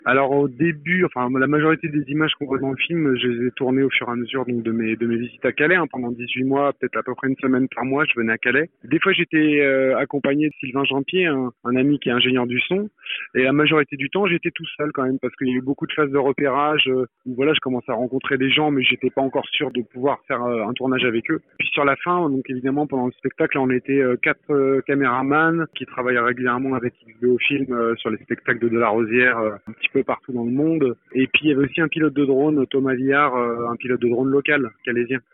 Alors au début, enfin la majorité des images qu'on voit dans le film, je les ai tournées au fur et à mesure donc de mes visites à Calais, hein, pendant 18 mois, peut-être à peu près une semaine par mois, je venais à Calais. Des fois j'étais accompagné de Sylvain Jean-Pied, un ami qui est ingénieur du son, et la majorité du temps j'étais tout seul quand même parce qu'il y a eu beaucoup de phases de repérage où voilà je commençais à rencontrer des gens mais j'étais pas encore sûr de pouvoir faire un tournage avec eux. Puis sur la fin, donc évidemment pendant le spectacle, on était quatre caméramans qui travaillent régulièrement avec XBO Film sur les spectacles de la Rosière un petit peu partout dans le monde. Et puis il y avait aussi un pilote de drone, Thomas Villard, un pilote de drone local, calaisien.